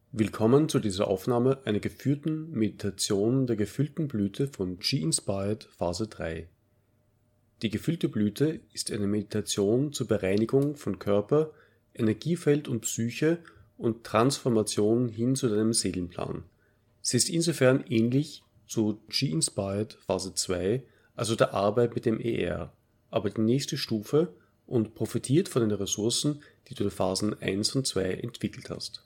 Willkommen zu dieser Aufnahme einer geführten Meditation der gefüllten Blüte von G-Inspired Phase 3. Die gefüllte Blüte ist eine Meditation zur Bereinigung von Körper, Energiefeld und Psyche und Transformation hin zu deinem Seelenplan. Sie ist insofern ähnlich zu G-Inspired Phase 2, also der Arbeit mit dem ER, aber die nächste Stufe und profitiert von den Ressourcen, die du in Phasen 1 und 2 entwickelt hast.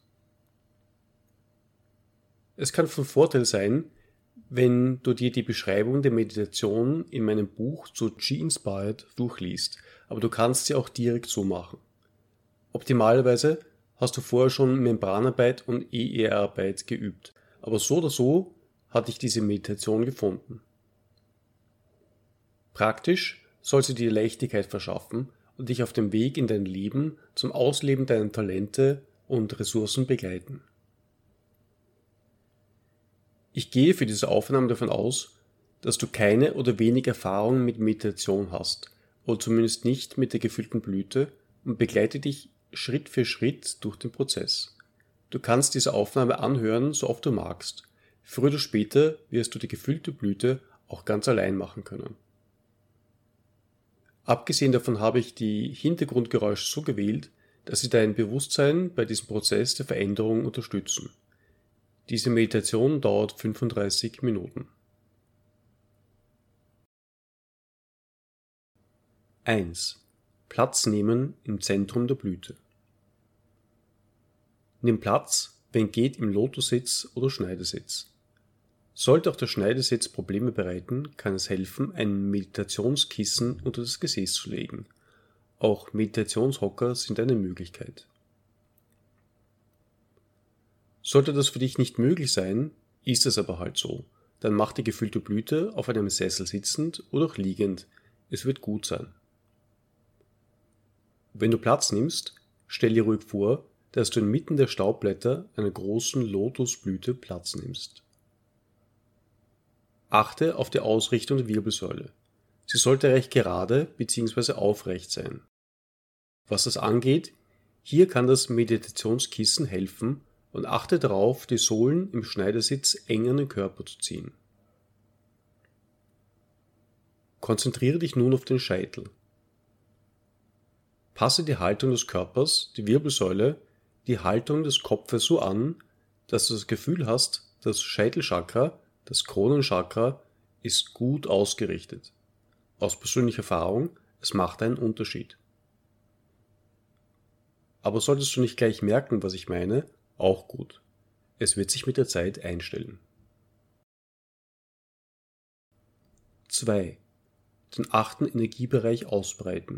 Es kann von Vorteil sein, wenn du dir die Beschreibung der Meditation in meinem Buch zu G-Inspired durchliest, aber du kannst sie auch direkt so machen. Optimalerweise hast du vorher schon Membranarbeit und ER-Arbeit geübt, aber so oder so hatte ich diese Meditation gefunden. Praktisch soll sie dir Leichtigkeit verschaffen und dich auf dem Weg in dein Leben zum Ausleben deiner Talente und Ressourcen begleiten. Ich gehe für diese Aufnahme davon aus, dass du keine oder wenig Erfahrung mit Meditation hast, oder zumindest nicht mit der gefüllten Blüte, und begleite dich Schritt für Schritt durch den Prozess. Du kannst diese Aufnahme anhören, so oft du magst. Früher oder später wirst du die gefüllte Blüte auch ganz allein machen können. Abgesehen davon habe ich die Hintergrundgeräusche so gewählt, dass sie dein Bewusstsein bei diesem Prozess der Veränderung unterstützen. Diese Meditation dauert 35 Minuten. 1. Platz nehmen im Zentrum der Blüte. Nimm Platz, wenn geht, im Lotussitz oder Schneidersitz. Sollte auch der Schneidersitz Probleme bereiten, kann es helfen, ein Meditationskissen unter das Gesäß zu legen. Auch Meditationshocker sind eine Möglichkeit. Sollte das für dich nicht möglich sein, ist es aber halt so. Dann mach die gefüllte Blüte auf einem Sessel sitzend oder auch liegend. Es wird gut sein. Wenn du Platz nimmst, stell dir ruhig vor, dass du inmitten der Staubblätter einer großen Lotusblüte Platz nimmst. Achte auf die Ausrichtung der Wirbelsäule. Sie sollte recht gerade bzw. aufrecht sein. Was das angeht, hier kann das Meditationskissen helfen, und achte darauf, die Sohlen im Schneidersitz eng an den Körper zu ziehen. Konzentriere dich nun auf den Scheitel. Passe die Haltung des Körpers, die Wirbelsäule, die Haltung des Kopfes so an, dass du das Gefühl hast, das Scheitelchakra, das Kronenchakra, ist gut ausgerichtet. Aus persönlicher Erfahrung, es macht einen Unterschied. Aber solltest du nicht gleich merken, was ich meine, auch gut. Es wird sich mit der Zeit einstellen. 2. Den 8. Energiebereich ausbreiten.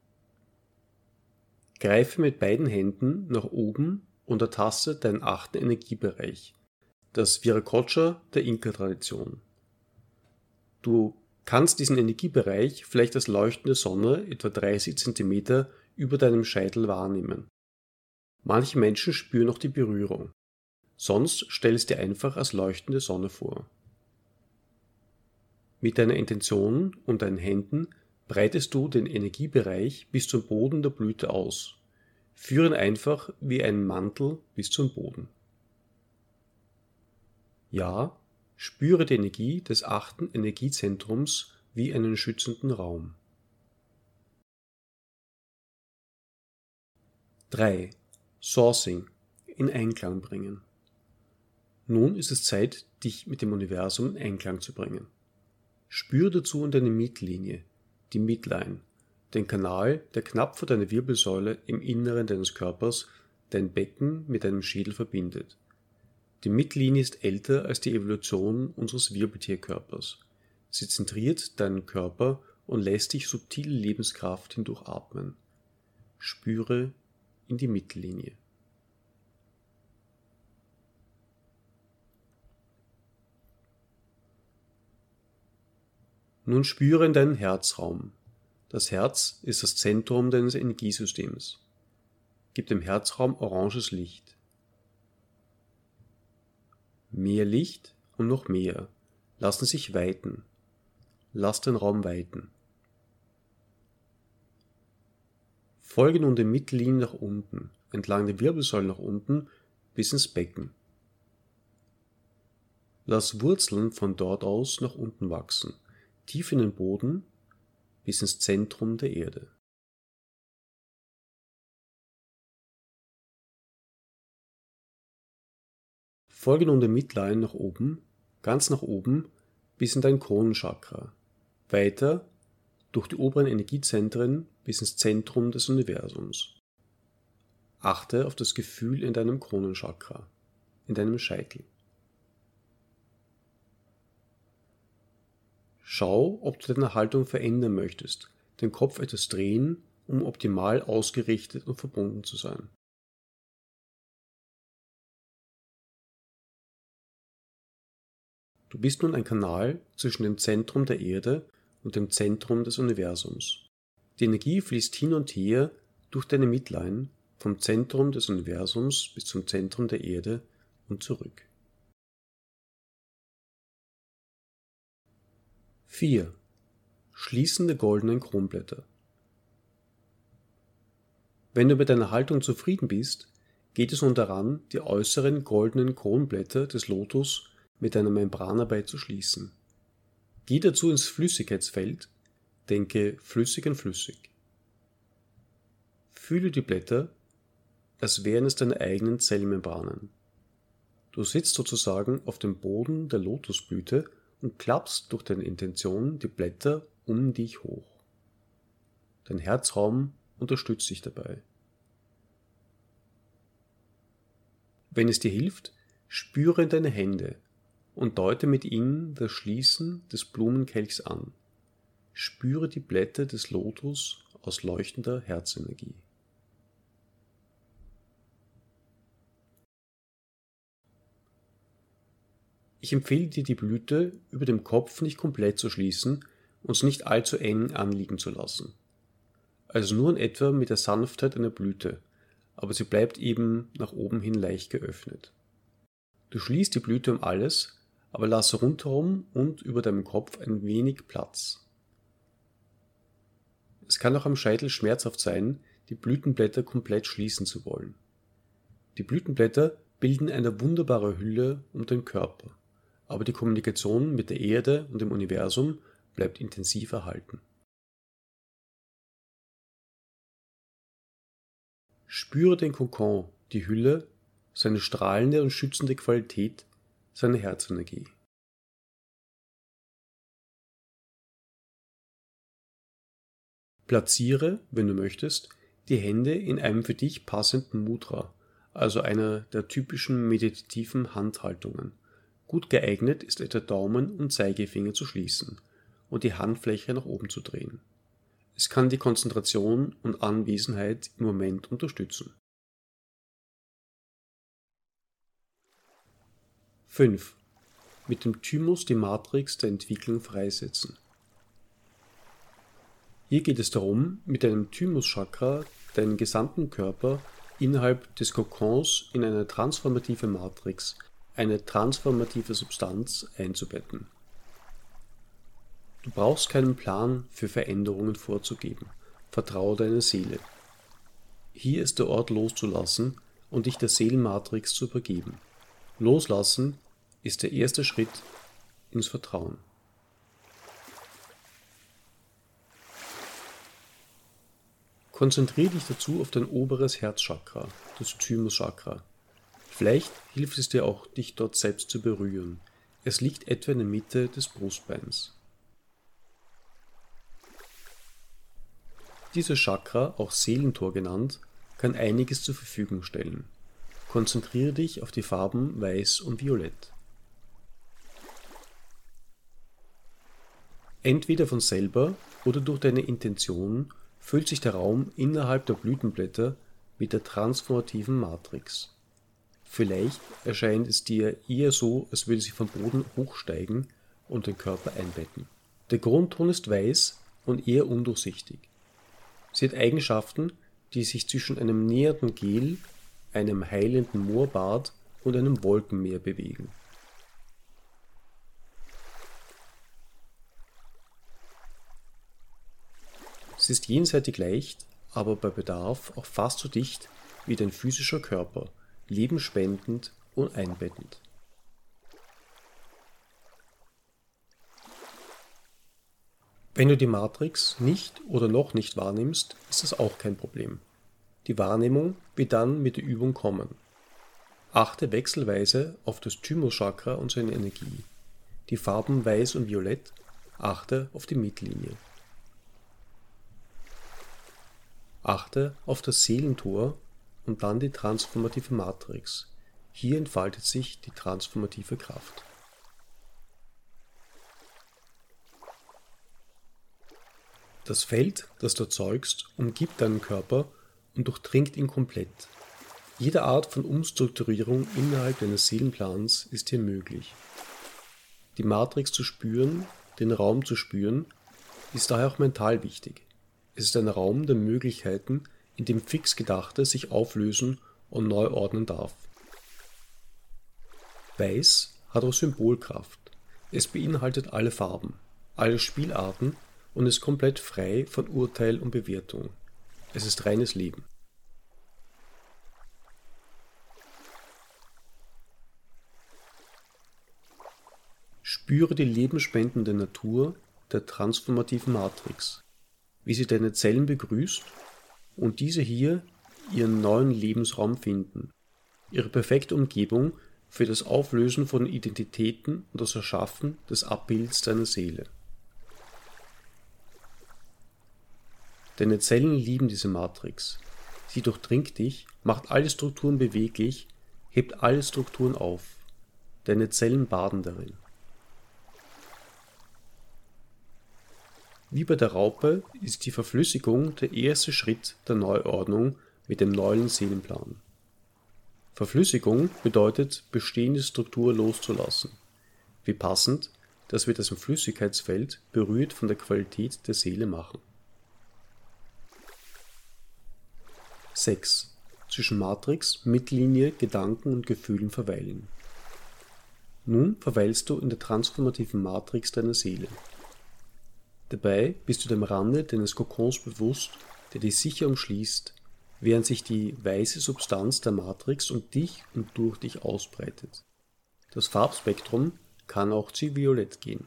Greife mit beiden Händen nach oben und ertaste deinen 8. Energiebereich, das Viracocha der Inka-Tradition. Du kannst diesen Energiebereich vielleicht als leuchtende Sonne etwa 30 cm über deinem Scheitel wahrnehmen. Manche Menschen spüren noch die Berührung. Sonst stell es dir einfach als leuchtende Sonne vor. Mit deiner Intention und deinen Händen breitest du den Energiebereich bis zum Boden der Blüte aus. Führe ihn einfach wie einen Mantel bis zum Boden. Ja, spüre die Energie des 8. Energiezentrums wie einen schützenden Raum. 3. Sourcing, in Einklang bringen. Nun ist es Zeit, dich mit dem Universum in Einklang zu bringen. Spüre dazu in deine Mittellinie, die Midline, den Kanal, der knapp vor deiner Wirbelsäule im Inneren deines Körpers dein Becken mit deinem Schädel verbindet. Die Mittellinie ist älter als die Evolution unseres Wirbeltierkörpers. Sie zentriert deinen Körper und lässt dich subtile Lebenskraft hindurchatmen. Spüre in die Mittellinie. Nun spüre in deinen Herzraum. Das Herz ist das Zentrum deines Energiesystems. Gib dem Herzraum oranges Licht. Mehr Licht und noch mehr lassen sich weiten. Lass den Raum weiten. Folge nun der Mittellinie nach unten, entlang der Wirbelsäule nach unten, bis ins Becken. Lass Wurzeln von dort aus nach unten wachsen, tief in den Boden bis ins Zentrum der Erde. Folge nun der Midline nach oben, ganz nach oben bis in dein Kronenchakra, weiter durch die oberen Energiezentren bis ins Zentrum des Universums. Achte auf das Gefühl in deinem Kronenchakra, in deinem Scheitel. Schau, ob du deine Haltung verändern möchtest, den Kopf etwas drehen, um optimal ausgerichtet und verbunden zu sein. Du bist nun ein Kanal zwischen dem Zentrum der Erde und dem Zentrum des Universums. Die Energie fließt hin und her durch deine Midline vom Zentrum des Universums bis zum Zentrum der Erde und zurück. 4. Schließen der goldenen Kronblätter. Wenn du mit deiner Haltung zufrieden bist, geht es nun daran, die äußeren goldenen Kronblätter des Lotus mit einer Membranarbeit zu schließen. Geh dazu ins Flüssigkeitsfeld, denke flüssig an flüssig. Fühle die Blätter, als wären es deine eigenen Zellmembranen. Du sitzt sozusagen auf dem Boden der Lotusblüte und klappst durch deine Intention die Blätter um dich hoch. Dein Herzraum unterstützt dich dabei. Wenn es dir hilft, spüre in deine Hände und deute mit ihnen das Schließen des Blumenkelchs an. Spüre die Blätter des Lotus aus leuchtender Herzenergie. Ich empfehle dir, die Blüte über dem Kopf nicht komplett zu schließen und sie nicht allzu eng anliegen zu lassen. Also nur in etwa mit der Sanftheit einer Blüte, aber sie bleibt eben nach oben hin leicht geöffnet. Du schließt die Blüte um alles, aber lasse rundherum und über deinem Kopf ein wenig Platz. Es kann auch am Scheitel schmerzhaft sein, die Blütenblätter komplett schließen zu wollen. Die Blütenblätter bilden eine wunderbare Hülle um den Körper, aber die Kommunikation mit der Erde und dem Universum bleibt intensiv erhalten. Spüre den Kokon, die Hülle, seine strahlende und schützende Qualität, seine Herzenergie. Platziere, wenn du möchtest, die Hände in einem für dich passenden Mudra, also einer der typischen meditativen Handhaltungen. Gut geeignet ist etwa Daumen und Zeigefinger zu schließen und die Handfläche nach oben zu drehen. Es kann die Konzentration und Anwesenheit im Moment unterstützen. 5. Mit dem Thymus die Matrix der Entwicklung freisetzen. Hier geht es darum, mit deinem Thymuschakra deinen gesamten Körper innerhalb des Kokons in eine transformative Matrix, eine transformative Substanz einzubetten. Du brauchst keinen Plan für Veränderungen vorzugeben. Vertraue deiner Seele. Hier ist der Ort loszulassen und dich der Seelenmatrix zu übergeben. Loslassen ist der erste Schritt ins Vertrauen. Konzentriere dich dazu auf dein oberes Herzchakra, das Thymuschakra. Vielleicht hilft es dir auch, dich dort selbst zu berühren. Es liegt etwa in der Mitte des Brustbeins. Dieses Chakra, auch Seelentor genannt, kann einiges zur Verfügung stellen. Konzentriere dich auf die Farben Weiß und Violett. Entweder von selber oder durch deine Intention füllt sich der Raum innerhalb der Blütenblätter mit der transformativen Matrix. Vielleicht erscheint es dir eher so, als würde sie vom Boden hochsteigen und den Körper einbetten. Der Grundton ist weiß und eher undurchsichtig. Sie hat Eigenschaften, die sich zwischen einem nähernden Gel, einem heilenden Moorbad und einem Wolkenmeer bewegen. Sie ist jenseitig leicht, aber bei Bedarf auch fast so dicht wie dein physischer Körper, lebensspendend und einbettend. Wenn du die Matrix nicht oder noch nicht wahrnimmst, ist das auch kein Problem. Die Wahrnehmung wird dann mit der Übung kommen. Achte wechselweise auf das Thymuschakra und seine Energie. Die Farben Weiß und Violett, achte auf die Mittellinie. Achte auf das Seelentor und dann die transformative Matrix. Hier entfaltet sich die transformative Kraft. Das Feld, das du erzeugst, umgibt deinen Körper und durchdringt ihn komplett. Jede Art von Umstrukturierung innerhalb deines Seelenplans ist hier möglich. Die Matrix zu spüren, den Raum zu spüren, ist daher auch mental wichtig. Es ist ein Raum der Möglichkeiten, in dem fix Gedachte sich auflösen und neu ordnen darf. Weiß hat auch Symbolkraft. Es beinhaltet alle Farben, alle Spielarten und ist komplett frei von Urteil und Bewertung. Es ist reines Leben. Spüre die lebensspendende Natur der transformativen Matrix, wie sie deine Zellen begrüßt und diese hier ihren neuen Lebensraum finden, ihre perfekte Umgebung für das Auflösen von Identitäten und das Erschaffen des Abbilds deiner Seele. Deine Zellen lieben diese Matrix. Sie durchdringt dich, macht alle Strukturen beweglich, hebt alle Strukturen auf. Deine Zellen baden darin. Wie bei der Raupe ist die Verflüssigung der erste Schritt der Neuordnung mit dem neuen Seelenplan. Verflüssigung bedeutet, bestehende Struktur loszulassen. Wie passend, dass wir das im Flüssigkeitsfeld berührt von der Qualität der Seele machen. 6. Zwischen Matrix, Mittellinie, Gedanken und Gefühlen verweilen. Nun verweilst du in der transformativen Matrix deiner Seele. Dabei bist du dem Rande deines Kokons bewusst, der dich sicher umschließt, während sich die weiße Substanz der Matrix um dich und durch dich ausbreitet. Das Farbspektrum kann auch zu Violett gehen.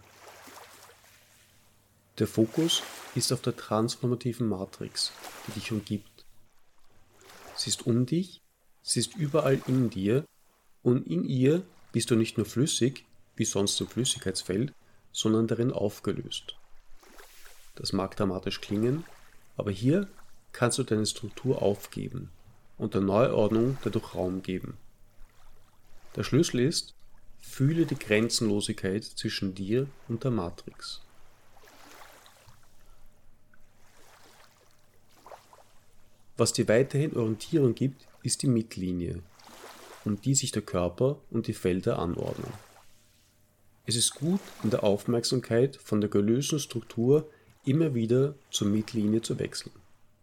Der Fokus ist auf der transformativen Matrix, die dich umgibt. Sie ist um dich, sie ist überall in dir und in ihr bist du nicht nur flüssig, wie sonst im Flüssigkeitsfeld, sondern darin aufgelöst. Das mag dramatisch klingen, aber hier kannst du deine Struktur aufgeben und der Neuordnung dadurch Raum geben. Der Schlüssel ist, fühle die Grenzenlosigkeit zwischen dir und der Matrix. Was dir weiterhin Orientierung gibt, ist die Mittellinie, um die sich der Körper und die Felder anordnen. Es ist gut, in der Aufmerksamkeit von der gelösten Struktur immer wieder zur Mittellinie zu wechseln.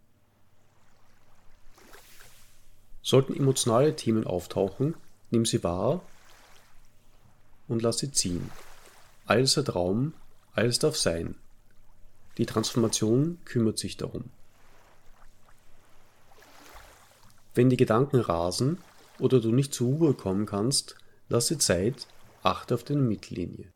Sollten emotionale Themen auftauchen, nimm sie wahr und lass sie ziehen. Alles hat Raum, alles darf sein. Die Transformation kümmert sich darum. Wenn die Gedanken rasen oder du nicht zur Ruhe kommen kannst, lass dir Zeit, achte auf deine Mittellinie.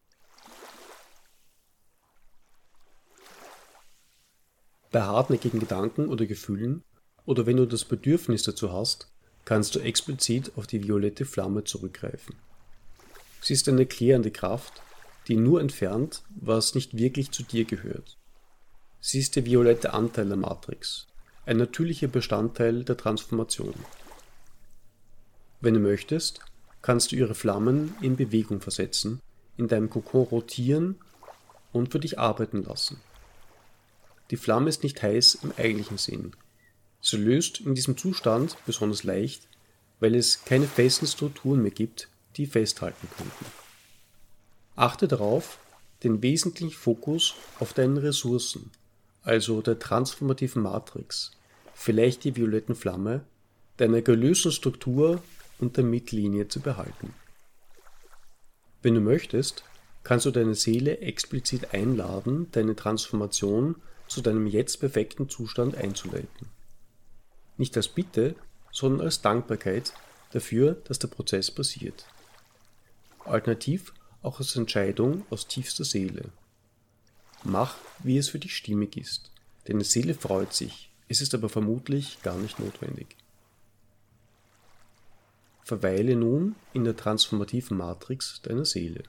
Bei hartnäckigen Gedanken oder Gefühlen oder wenn du das Bedürfnis dazu hast, kannst du explizit auf die violette Flamme zurückgreifen. Sie ist eine klärende Kraft, die nur entfernt, was nicht wirklich zu dir gehört. Sie ist der violette Anteil der Matrix, ein natürlicher Bestandteil der Transformation. Wenn du möchtest, kannst du ihre Flammen in Bewegung versetzen, in deinem Kokon rotieren und für dich arbeiten lassen. Die Flamme ist nicht heiß im eigentlichen Sinn. Sie löst in diesem Zustand besonders leicht, weil es keine festen Strukturen mehr gibt, die festhalten könnten. Achte darauf, den wesentlichen Fokus auf deinen Ressourcen, also der transformativen Matrix, vielleicht die violetten Flamme, deiner gelösten Struktur und der Mittellinie zu behalten. Wenn du möchtest, kannst du deine Seele explizit einladen, deine Transformation zu deinem jetzt perfekten Zustand einzuleiten. Nicht als Bitte, sondern als Dankbarkeit, dafür, dass der Prozess passiert. Alternativ auch als Entscheidung aus tiefster Seele. Mach, wie es für dich stimmig ist. Deine Seele freut sich, es ist aber vermutlich gar nicht notwendig. Verweile nun in der transformativen Matrix deiner Seele.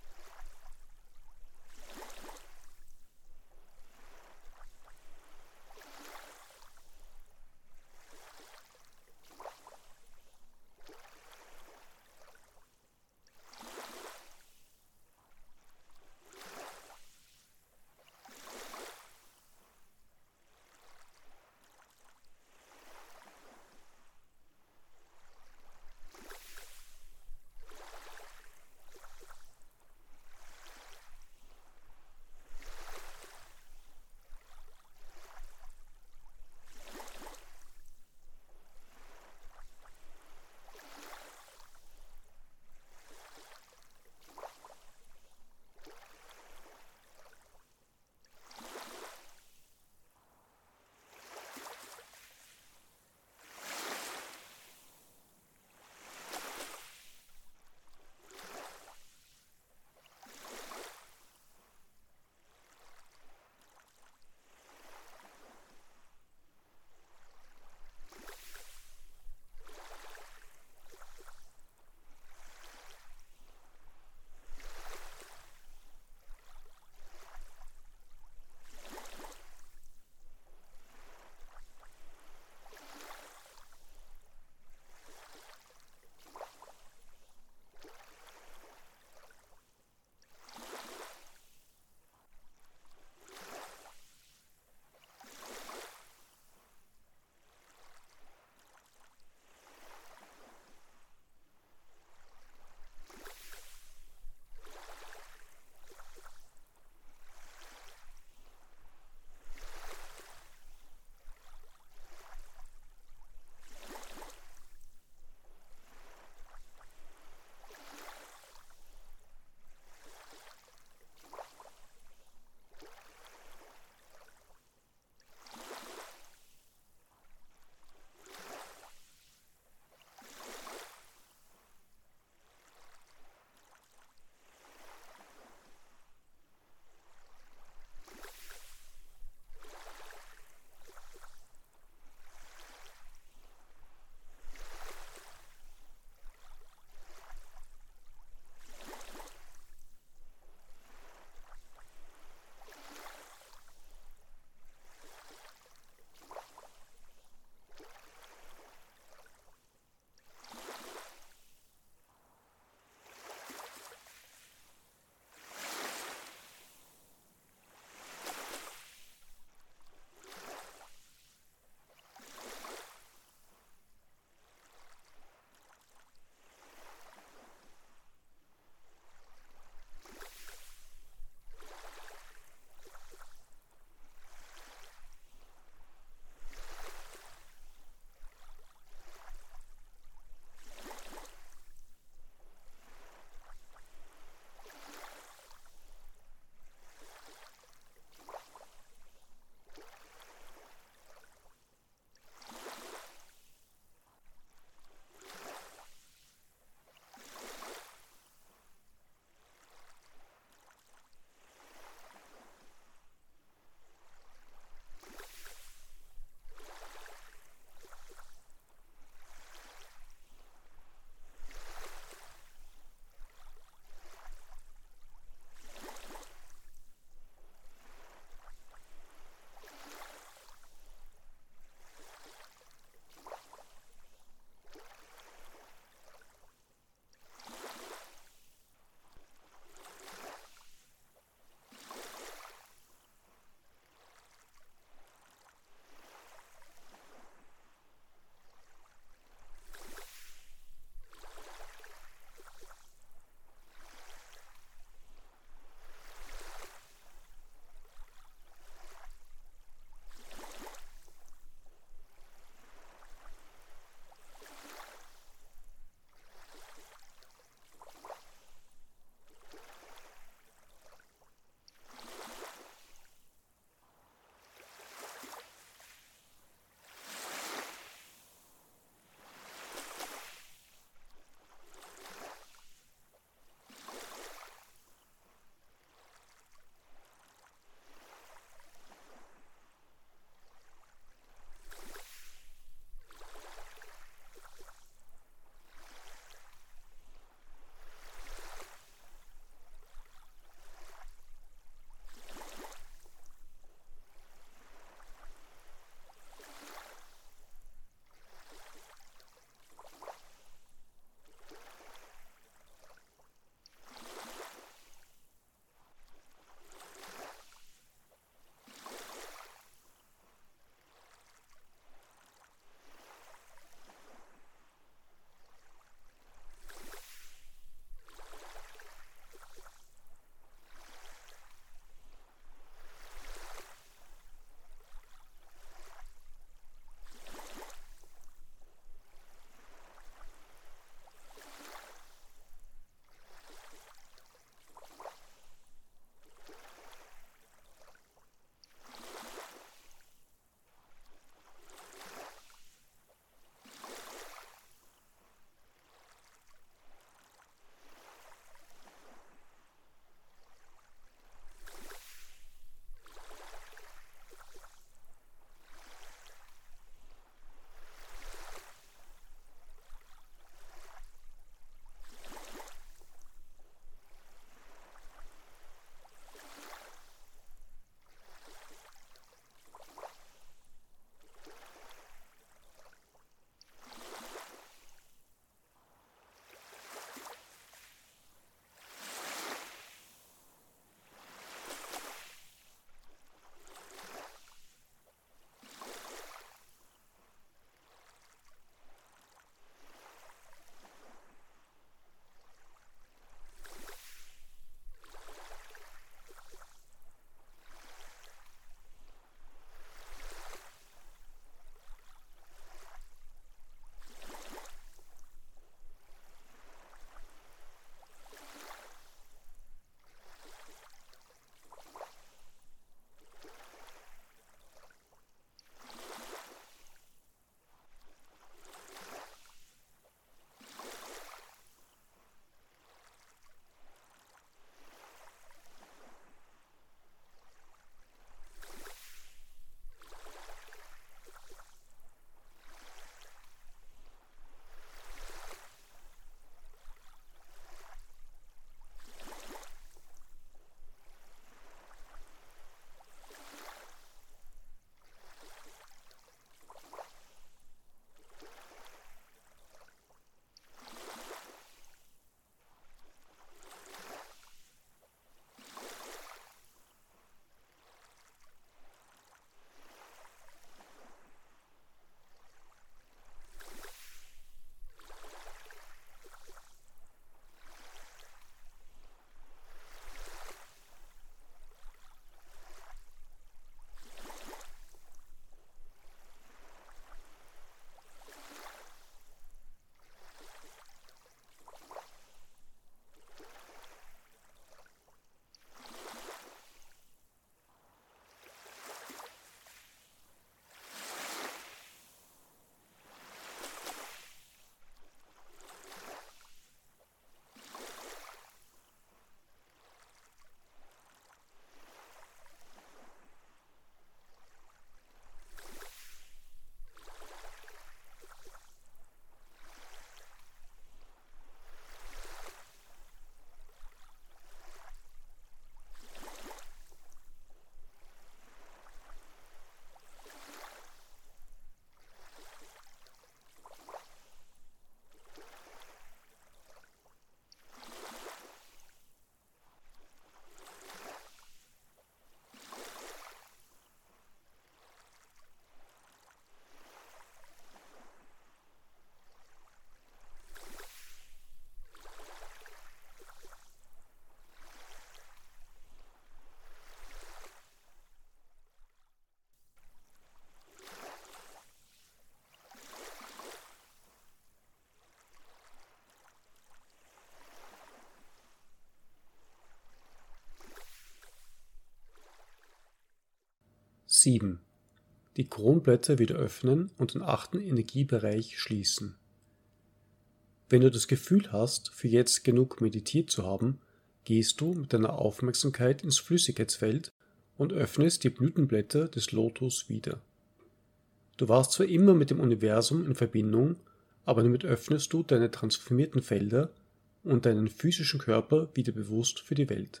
7. Die Kronblätter wieder öffnen und den 8. Energiebereich schließen. Wenn du das Gefühl hast, für jetzt genug meditiert zu haben, gehst du mit deiner Aufmerksamkeit ins Flüssigkeitsfeld und öffnest die Blütenblätter des Lotus wieder. Du warst zwar immer mit dem Universum in Verbindung, aber damit öffnest du deine transformierten Felder und deinen physischen Körper wieder bewusst für die Welt.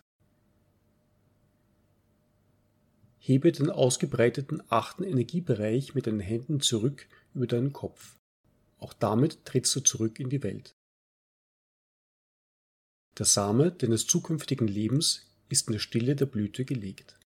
Hebe den ausgebreiteten 8. Energiebereich mit deinen Händen zurück über deinen Kopf. Auch damit trittst du zurück in die Welt. Der Same deines zukünftigen Lebens ist in der Stille der Blüte gelegt.